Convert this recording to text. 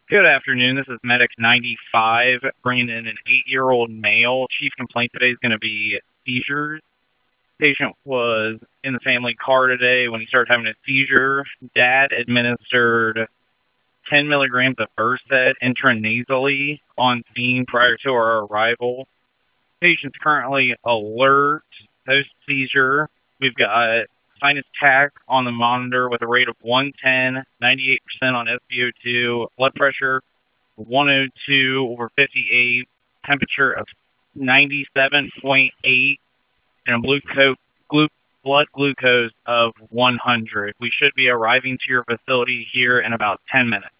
Good afternoon. This is Medic 95 bringing in an 8-year-old male. Chief complaint today is going to be seizures. Patient was in the family car today when he started having a seizure. Dad administered 10 milligrams of Versed intranasally on scene prior to our arrival. Patient's currently alert, post-seizure. We've got sinus tach on the monitor with a rate of 110, 98% on SpO2, blood pressure 102/58, temperature of 97.8, and a blood glucose of 100. We should be arriving to your facility here in about 10 minutes.